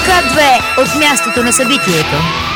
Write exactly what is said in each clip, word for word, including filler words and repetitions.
К две от мястото на събитието.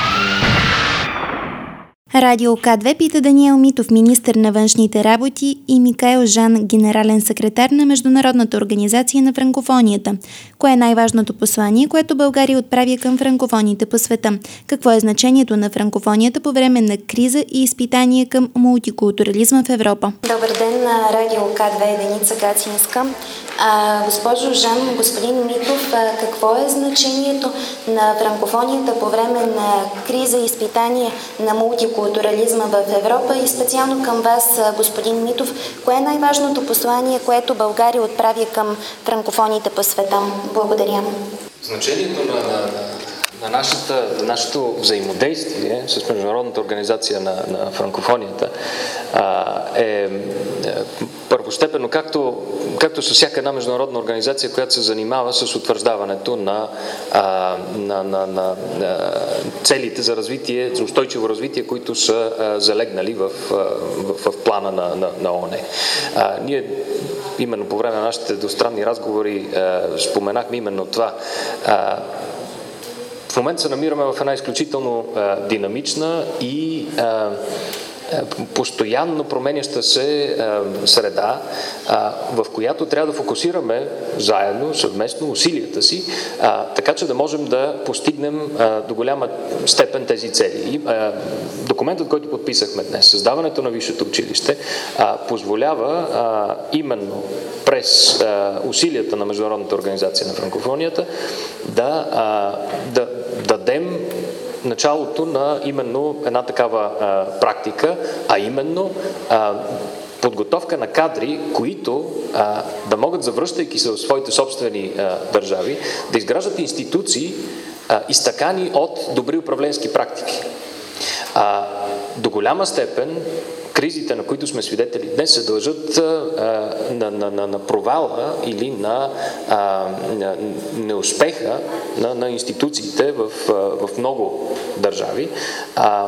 Радио К две пита Даниел Митов, министър на външните работи, и Микаел Жан, генерален секретар на Международната организация на франкофонията. Кое е най-важното послание, което България отправя към франкофоните по света? Какво е значението на франкофонията по време на криза и изпитание към мултикултурализма в Европа? Добър ден на Радио К две, Деница Гацинска. А, госпожо Жан, господин Митов, а, какво е значението на франкофонията по време на криза и изпитание на мултикултурализма в Европа и специално към вас, господин Митов, кое е най-важното послание, което България отправя към франкофоните по света? Благодаря. Значението на, на, на, нашата, на нашето взаимодействие с Международната организация на, на франкофонията а, е първостепенно, както, както с всяка една международна организация, която се занимава с утвърждаването на, а, на, на, на, на целите за развитие, за устойчиво развитие, които са а, залегнали в, в, в плана на, на, на ООН. А, ние именно по време на нашите двустранни разговори а, споменахме именно това. А, в момента се намираме в една изключително а, динамична и а, постоянно променяща се а, среда, а, в която трябва да фокусираме заедно, съвместно усилията си, а, така че да можем да постигнем а, до голяма степен тези цели. И, а, документът, който подписахме днес, създаването на висшето училище, а, позволява а, именно през а, усилията на Международната организация на франкофонията да, а, да дадем началото на именно една такава а, практика, а именно а, подготовка на кадри, които а, да могат, завръщайки се в своите собствени а, държави, да изграждат институции, а, изтъкани от добри управленски практики. А, до голяма степен кризите, на които сме свидетели днес, се дължат а, на, на, на, на провала или на, а, на неуспеха на, на институциите в, в много държави, а,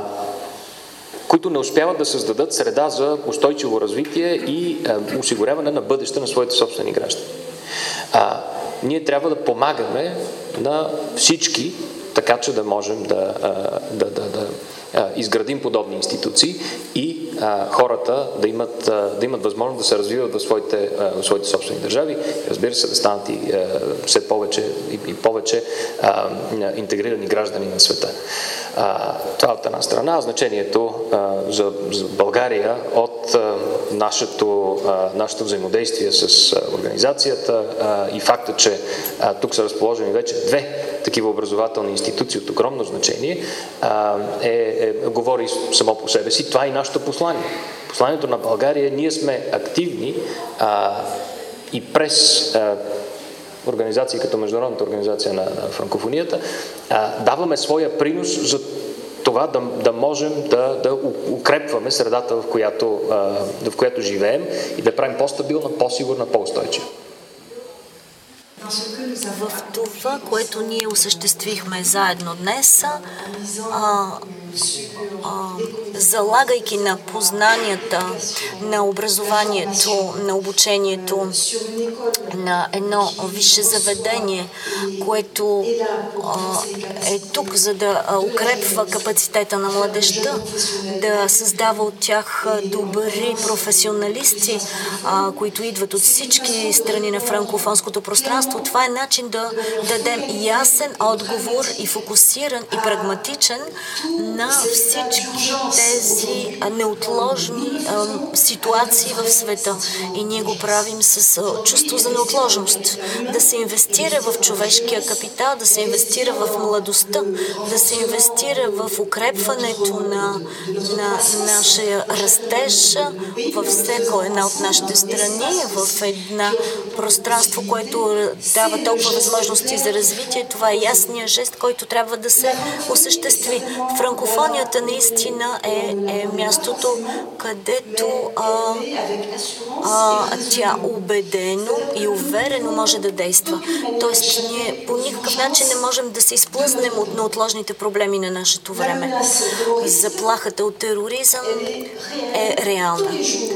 които не успяват да създадат среда за устойчиво развитие и а, осигуряване на бъдеще на своите собствени граждани. А, ние трябва да помагаме на всички, така че да можем да, да, да, да изградим подобни институции и а, хората да имат, а, да имат възможност да се развиват в своите, а, в своите собствени държави, разбира се, да станат и а, все повече и, и повече а, интегрирани граждани на света. А, това от една страна. Значението а, за, за България от а, нашето, а, нашето взаимодействие с а, организацията а, и факта, че а, тук са разположени вече две такива образователни институции от огромно значение, а, е, е, говори само по себе си. Това е и нашето послание. Посланието на България, ние сме активни а, и през а, организации като Международната организация на, на франкофонията, а, даваме своя принос за това да, да можем да, да укрепваме средата, в която, а, в която живеем и да правим по-стабилна, по-сигурна, по-устойчива. В това, което ние осъществихме заедно днес, а, а, залагайки на познанията, на образованието, на обучението, на едно висше заведение, което а, е тук, за да укрепва капацитета на младежта, да създава от тях добри професионалисти, а, които идват от всички страни на франкофонското пространство. Това е начин да дадем ясен отговор и фокусиран и прагматичен на всички тези неотложни а, ситуации в света. И ние го правим с а, чувство за неотложност. Да се инвестира в човешкия капитал, да се инвестира в младостта, да се инвестира в укрепването на, на нашия растеж във всяка една от нашите страни, в една пространство, което дава толкова възможности за развитие. Това е ясният жест, който трябва да се осъществи. Франкофонията наистина е, е мястото, където а, а, тя убедено и уверено може да действа. Тоест, ние по никакъв начин не можем да се изплъзнем от неотложните проблеми на нашето време. Заплахата от тероризъм е реална. И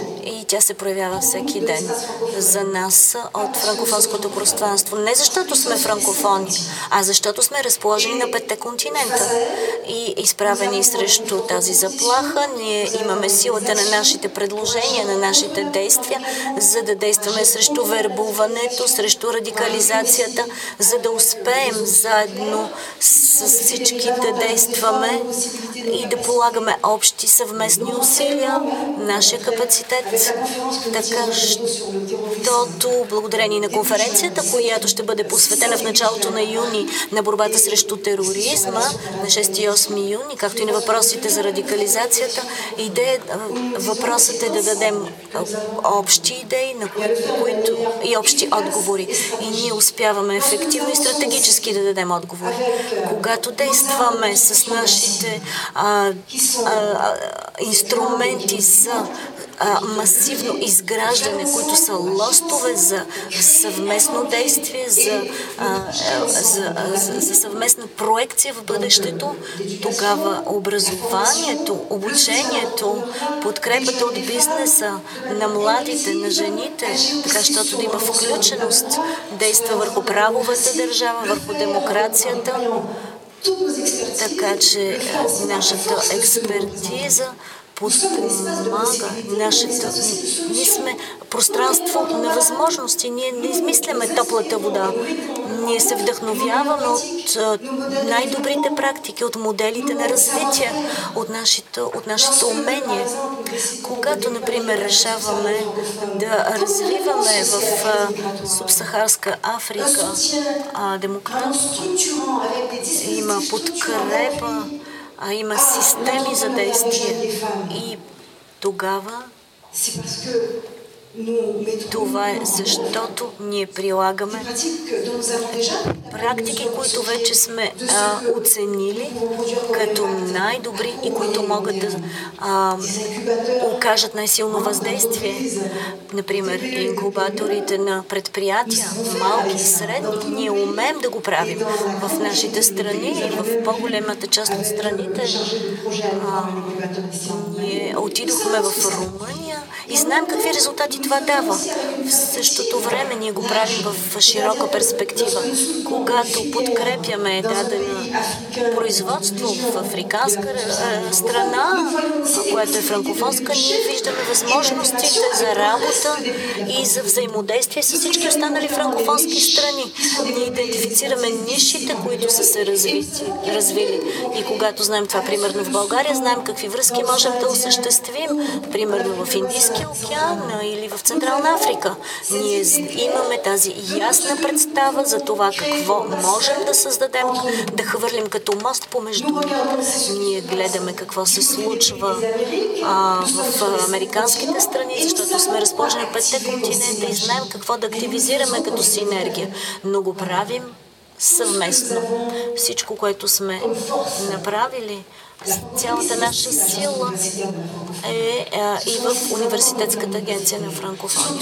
тя се проявява всеки ден за нас от франкофонското пространство. Не защото сме франкофони, а защото сме разположени на петте континента и изправени срещу тази заплаха. Ние имаме силата на нашите предложения, на нашите действия, за да действаме срещу вербуването, срещу радикализацията, за да успеем заедно с всички да действаме и да полагаме общи съвместни усилия, нашия капацитет, така щото благодарение на конференцията, която ще бъде посветена в началото на юни на борбата срещу тероризма, на шести и осми юни, както и на въпросите за радикализацията, идея, въпросът е да дадем общи идеи на които, и общи отговори. И ние успяваме ефективно и стратегически да дадем отговори. Когато действаме с нашите а, а, инструменти за а, масивно изграждане, които са лостове за съвместно действие, за, а, за, за, за съвместна проекция в бъдещето, тогава образованието, обучението, подкрепата от бизнеса, на младите, на жените, така щото да има включеност, действа върху правовата държава, върху демокрацията, така че нашата експертиза подпомага нашата... Ние сме пространство на възможности. Ние не измисляме топлата вода. Ние се вдъхновяваме от най-добрите практики, от моделите на развитие, от нашите, от нашите умения. Когато, например, решаваме да развиваме в субсахарска Африка демокрация, има подкрепа, а има системи за действие. И тогава това е защото ние прилагаме практики, които вече сме а, оценили като най-добри и които могат да а, окажат най-силно въздействие. Например, инкубаторите на предприятия, малки и средни, ние умеем да го правим в нашите страни и в по-големата част от страните. А, ние отидохме в Румъния и знаем какви резултати това дава. В същото време ние го правим в широка перспектива. Когато подкрепяме дадено производство в африканска страна, което е франкофонска, ние виждаме възможностите за работа и за взаимодействие с всички останали франкофонски страни. Ние идентифицираме нишите, които са се развити, развили. И когато знаем това, примерно в България, знаем какви връзки можем да осъществим, примерно в Индийския океан или в Централна Африка. Ние имаме тази ясна представа за това какво можем да създадем, да хвърлим като мост помежду ни. Ние гледаме какво се случва а, в американските страни, защото сме разположени в петте континента и знаем какво да активизираме като синергия, но го правим съвместно. Всичко, което сме направили, цялата наша сила е а, и в Университетската агенция на франкофония.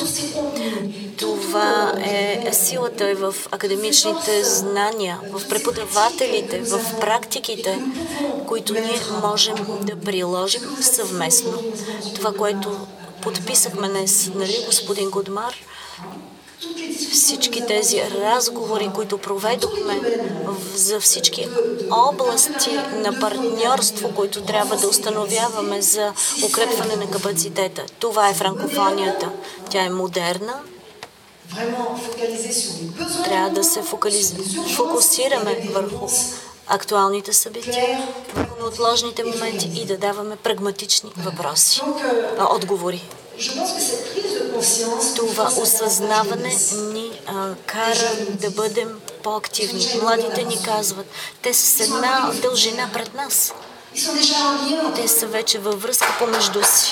Това е, силата е в академичните знания, в преподавателите, в практиките, които ние можем да приложим съвместно. Това, което подписахме днес, нали, господин Гудмар, всички тези разговори, които проведохме за всички области на партньорство, които трябва да установяваме за укрепване на капацитета. Това е франкофонията. Тя е модерна. Трябва да се фокусираме върху актуалните събития, върху неотложните моменти и да даваме прагматични въпроси, отговори. Това осъзнаване ни а, кара да бъдем по-активни. Младите ни казват, те са с една дължина пред нас. Те са вече във връзка помежду си.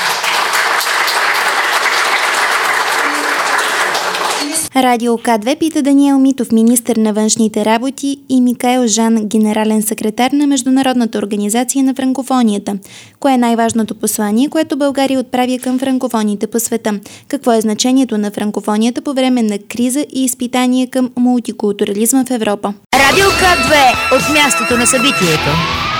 Радио К две пита Даниел Митов, министър на външните работи, и Микаел Жан, генерален секретар на Международната организация на франкофонията. Кое е най-важното послание, което България отправя към франкофоните по света? Какво е значението на франкофонията по време на криза и изпитание към мултикултурализма в Европа? Радио К две от мястото на събитието.